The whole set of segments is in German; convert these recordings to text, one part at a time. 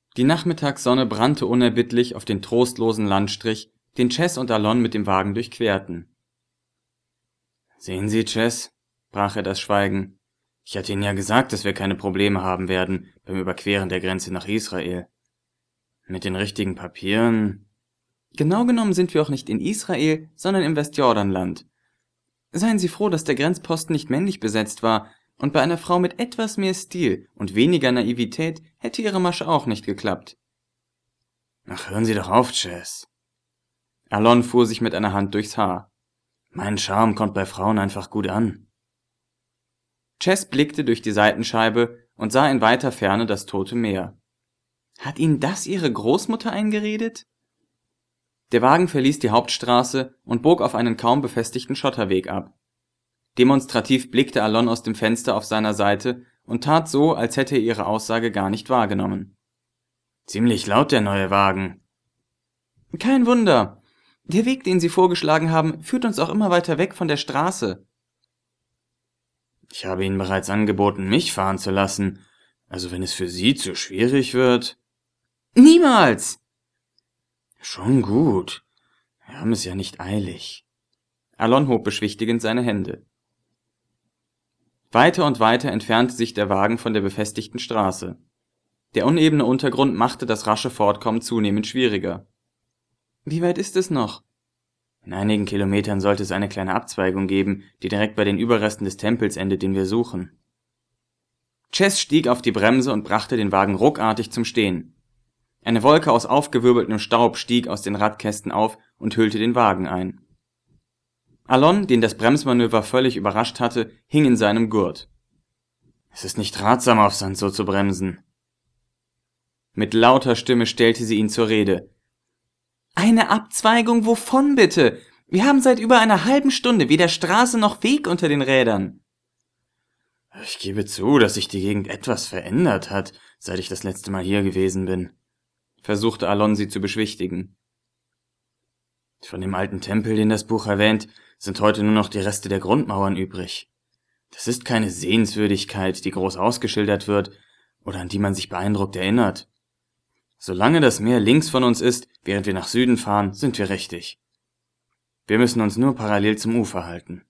Die Nachmittagssonne brannte unerbittlich auf den trostlosen Landstrich, den Chess und Alon mit dem Wagen durchquerten. »Sehen Sie, Chess«, brach er das Schweigen, »ich hatte Ihnen ja gesagt, dass wir keine Probleme haben werden beim Überqueren der Grenze nach Israel. Mit den richtigen Papieren...« »Genau genommen sind wir auch nicht in Israel, sondern im Westjordanland. Seien Sie froh, dass der Grenzposten nicht männlich besetzt war, und bei einer Frau mit etwas mehr Stil und weniger Naivität hätte Ihre Masche auch nicht geklappt.« »Ach, hören Sie doch auf, Chess.« Alon fuhr sich mit einer Hand durchs Haar. »Mein Charme kommt bei Frauen einfach gut an.« Chess blickte durch die Seitenscheibe und sah in weiter Ferne das Tote Meer. Hat Ihnen das Ihre Großmutter eingeredet? Der Wagen verließ die Hauptstraße und bog auf einen kaum befestigten Schotterweg ab. Demonstrativ blickte Alon aus dem Fenster auf seiner Seite und tat so, als hätte er ihre Aussage gar nicht wahrgenommen. »Ziemlich laut, der neue Wagen.« »Kein Wunder. Der Weg, den Sie vorgeschlagen haben, führt uns auch immer weiter weg von der Straße.« »Ich habe Ihnen bereits angeboten, mich fahren zu lassen. Also wenn es für Sie zu schwierig wird...« »Niemals!« »Schon gut. Wir haben es ja nicht eilig.« Alon hob beschwichtigend seine Hände. Weiter und weiter entfernte sich der Wagen von der befestigten Straße. Der unebene Untergrund machte das rasche Fortkommen zunehmend schwieriger. »Wie weit ist es noch?« »In einigen Kilometern sollte es eine kleine Abzweigung geben, die direkt bei den Überresten des Tempels endet, den wir suchen.« Chess stieg auf die Bremse und brachte den Wagen ruckartig zum Stehen. Eine Wolke aus aufgewirbeltem Staub stieg aus den Radkästen auf und hüllte den Wagen ein. Alon, den das Bremsmanöver völlig überrascht hatte, hing in seinem Gurt. »Es ist nicht ratsam, auf Sand so zu bremsen.« Mit lauter Stimme stellte sie ihn zur Rede. »Eine Abzweigung wovon bitte? Wir haben seit über einer halben Stunde weder Straße noch Weg unter den Rädern.« »Ich gebe zu, dass sich die Gegend etwas verändert hat, seit ich das letzte Mal hier gewesen bin«, versuchte Alon sie zu beschwichtigen. »Von dem alten Tempel, den das Buch erwähnt, sind heute nur noch die Reste der Grundmauern übrig. Das ist keine Sehenswürdigkeit, die groß ausgeschildert wird oder an die man sich beeindruckt erinnert. Solange das Meer links von uns ist, während wir nach Süden fahren, sind wir richtig. Wir müssen uns nur parallel zum Ufer halten.«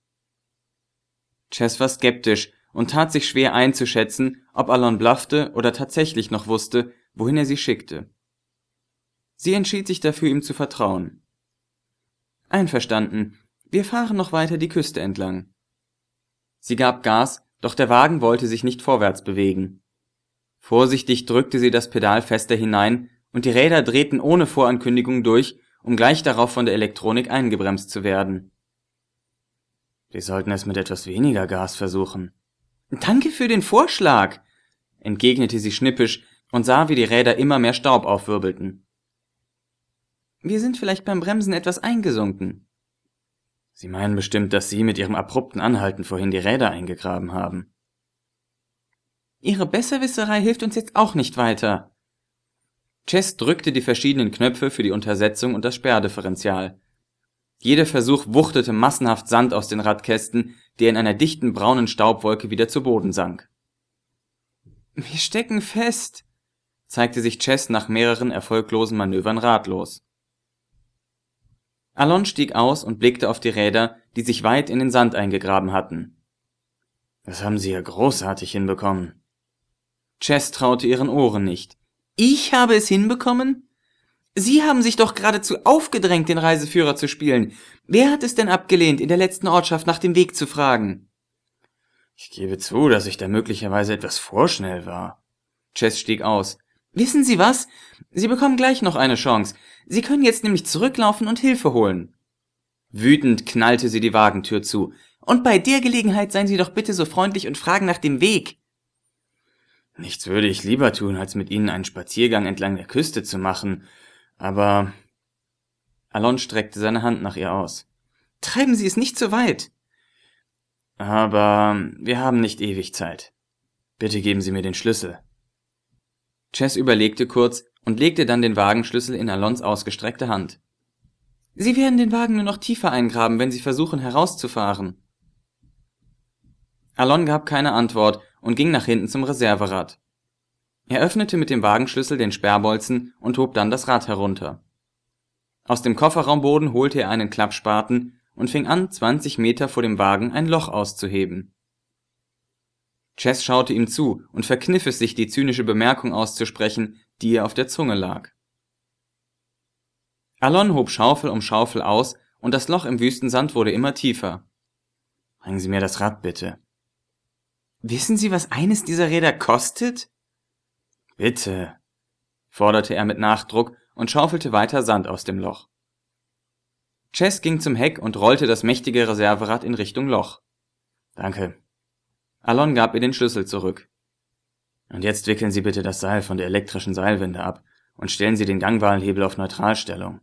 Chess war skeptisch und tat sich schwer einzuschätzen, ob Alon bluffte oder tatsächlich noch wusste, wohin er sie schickte. Sie entschied sich dafür, ihm zu vertrauen. »Einverstanden, wir fahren noch weiter die Küste entlang.« Sie gab Gas, doch der Wagen wollte sich nicht vorwärts bewegen. Vorsichtig drückte sie das Pedal fester hinein und die Räder drehten ohne Vorankündigung durch, um gleich darauf von der Elektronik eingebremst zu werden. »Wir sollten es mit etwas weniger Gas versuchen.« »Danke für den Vorschlag«, entgegnete sie schnippisch und sah, wie die Räder immer mehr Staub aufwirbelten. »Wir sind vielleicht beim Bremsen etwas eingesunken.« »Sie meinen bestimmt, dass Sie mit Ihrem abrupten Anhalten vorhin die Räder eingegraben haben.« »Ihre Besserwisserei hilft uns jetzt auch nicht weiter.« Chess drückte die verschiedenen Knöpfe für die Untersetzung und das Sperrdifferential. Jeder Versuch wuchtete massenhaft Sand aus den Radkästen, der in einer dichten braunen Staubwolke wieder zu Boden sank. »Wir stecken fest«, zeigte sich Chess nach mehreren erfolglosen Manövern ratlos. Alon stieg aus und blickte auf die Räder, die sich weit in den Sand eingegraben hatten. »Das haben Sie ja großartig hinbekommen.« Chess traute ihren Ohren nicht. »Ich habe es hinbekommen? Sie haben sich doch geradezu aufgedrängt, den Reiseführer zu spielen. Wer hat es denn abgelehnt, in der letzten Ortschaft nach dem Weg zu fragen?« »Ich gebe zu, dass ich da möglicherweise etwas vorschnell war.« Chess stieg aus. »Wissen Sie was? Sie bekommen gleich noch eine Chance. Sie können jetzt nämlich zurücklaufen und Hilfe holen.« Wütend knallte sie die Wagentür zu. »Und bei der Gelegenheit seien Sie doch bitte so freundlich und fragen nach dem Weg.« »Nichts würde ich lieber tun, als mit Ihnen einen Spaziergang entlang der Küste zu machen, aber...« Alon streckte seine Hand nach ihr aus. »Treiben Sie es nicht zu weit.« »Aber wir haben nicht ewig Zeit. Bitte geben Sie mir den Schlüssel.« Chess überlegte kurz und legte dann den Wagenschlüssel in Alons ausgestreckte Hand. »Sie werden den Wagen nur noch tiefer eingraben, wenn Sie versuchen herauszufahren.« Alon gab keine Antwort und ging nach hinten zum Reserverad. Er öffnete mit dem Wagenschlüssel den Sperrbolzen und hob dann das Rad herunter. Aus dem Kofferraumboden holte er einen Klappspaten und fing an, 20 Meter vor dem Wagen ein Loch auszuheben. Chess schaute ihm zu und verkniff es sich, die zynische Bemerkung auszusprechen, die ihr auf der Zunge lag. Alon hob Schaufel um Schaufel aus und das Loch im Wüstensand wurde immer tiefer. »Bringen Sie mir das Rad, bitte.« »Wissen Sie, was eines dieser Räder kostet?« »Bitte«, forderte er mit Nachdruck und schaufelte weiter Sand aus dem Loch. Chess ging zum Heck und rollte das mächtige Reserverad in Richtung Loch. »Danke.« Alon gab ihr den Schlüssel zurück. »Und jetzt wickeln Sie bitte das Seil von der elektrischen Seilwinde ab und stellen Sie den Gangwahlhebel auf Neutralstellung.«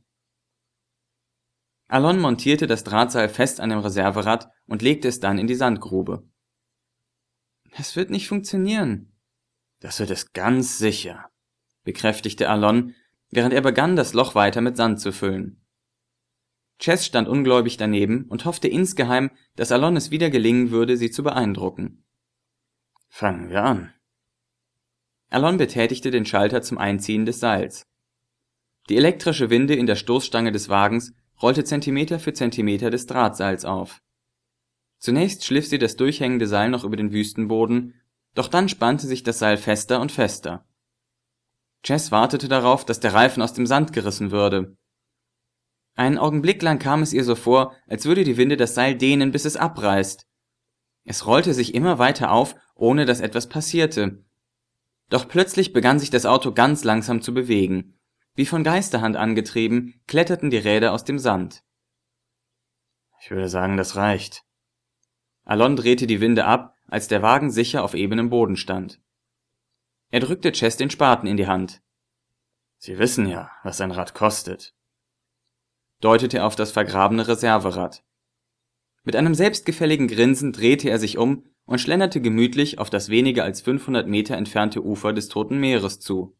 Alon montierte das Drahtseil fest an dem Reserverad und legte es dann in die Sandgrube. »Das wird nicht funktionieren.« »Das wird es ganz sicher«, bekräftigte Alon, während er begann, das Loch weiter mit Sand zu füllen. Chess stand ungläubig daneben und hoffte insgeheim, dass Alon es wieder gelingen würde, sie zu beeindrucken. »Fangen wir an.« Alon betätigte den Schalter zum Einziehen des Seils. Die elektrische Winde in der Stoßstange des Wagens rollte Zentimeter für Zentimeter des Drahtseils auf. Zunächst schliff sie das durchhängende Seil noch über den Wüstenboden, doch dann spannte sich das Seil fester und fester. Chess wartete darauf, dass der Reifen aus dem Sand gerissen würde. Einen Augenblick lang kam es ihr so vor, als würde die Winde das Seil dehnen, bis es abreißt. Es rollte sich immer weiter auf, ohne dass etwas passierte. Doch plötzlich begann sich das Auto ganz langsam zu bewegen. Wie von Geisterhand angetrieben, kletterten die Räder aus dem Sand. »Ich würde sagen, das reicht.« Alon drehte die Winde ab, als der Wagen sicher auf ebenem Boden stand. Er drückte Chess den Spaten in die Hand. »Sie wissen ja, was ein Rad kostet«, deutete er auf das vergrabene Reserverad. Mit einem selbstgefälligen Grinsen drehte er sich um und schlenderte gemütlich auf das weniger als 500 Meter entfernte Ufer des Toten Meeres zu.